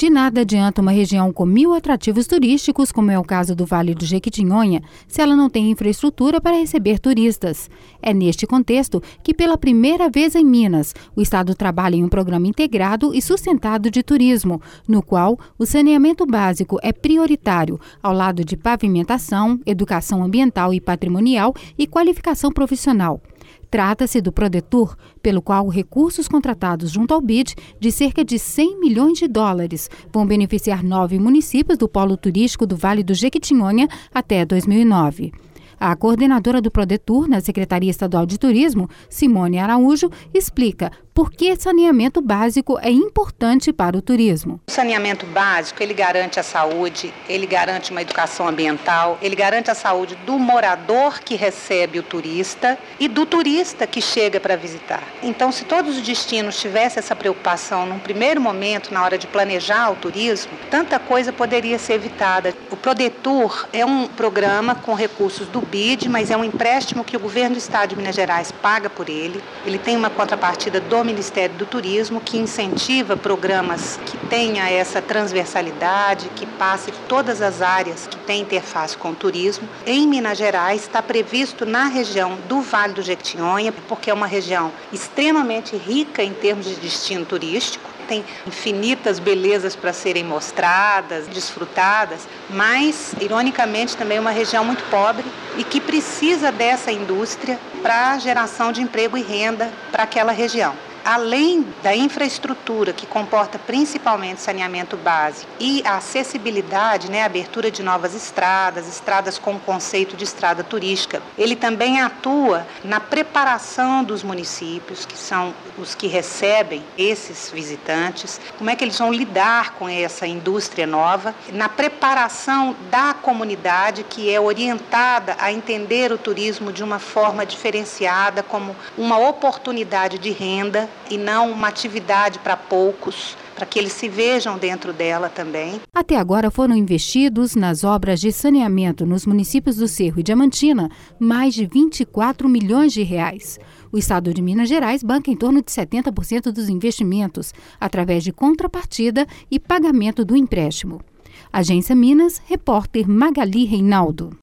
De nada adianta uma região com 1.000 atrativos turísticos, como é o caso do Vale do Jequitinhonha, se ela não tem infraestrutura para receber turistas. É neste contexto que, pela primeira vez em Minas, o Estado trabalha em um programa integrado e sustentado de turismo, no qual o saneamento básico é prioritário, ao lado de pavimentação, educação ambiental e patrimonial e qualificação profissional. Trata-se do Prodetur, pelo qual recursos contratados junto ao BID de cerca de 100 milhões de dólares vão beneficiar 9 municípios do polo turístico do Vale do Jequitinhonha até 2009. A coordenadora do Prodetur na Secretaria Estadual de Turismo, Simone Araújo, explica por que saneamento básico é importante para o turismo. O saneamento básico, ele garante a saúde, ele garante uma educação ambiental, ele garante a saúde do morador que recebe o turista e do turista que chega para visitar. Então, se todos os destinos tivessem essa preocupação num primeiro momento, na hora de planejar o turismo, tanta coisa poderia ser evitada. O Prodetur é um programa com recursos do BID, mas é um empréstimo que o governo do Estado de Minas Gerais paga por ele. Ele tem uma contrapartida do Ministério do Turismo, que incentiva programas que tenha essa transversalidade, que passe todas as áreas que têm interface com o turismo. Em Minas Gerais está previsto na região do Vale do Jequitinhonha, porque é uma região extremamente rica em termos de destino turístico. Tem infinitas belezas para serem mostradas, desfrutadas, mas, ironicamente, também é uma região muito pobre e que precisa dessa indústria para a geração de emprego e renda para aquela região. Além da infraestrutura, que comporta principalmente saneamento básico e a acessibilidade, a abertura de novas estradas com o conceito de estrada turística, ele também atua na preparação dos municípios, que são os que recebem esses visitantes, como é que eles vão lidar com essa indústria nova, na preparação da comunidade, que é orientada a entender o turismo de uma forma diferenciada, como uma oportunidade de renda, e não uma atividade para poucos, para que eles se vejam dentro dela também. Até agora foram investidos nas obras de saneamento nos municípios do Cerro e Diamantina mais de 24 milhões de reais. O Estado de Minas Gerais banca em torno de 70% dos investimentos, através de contrapartida e pagamento do empréstimo. Agência Minas, repórter Magali Reinaldo.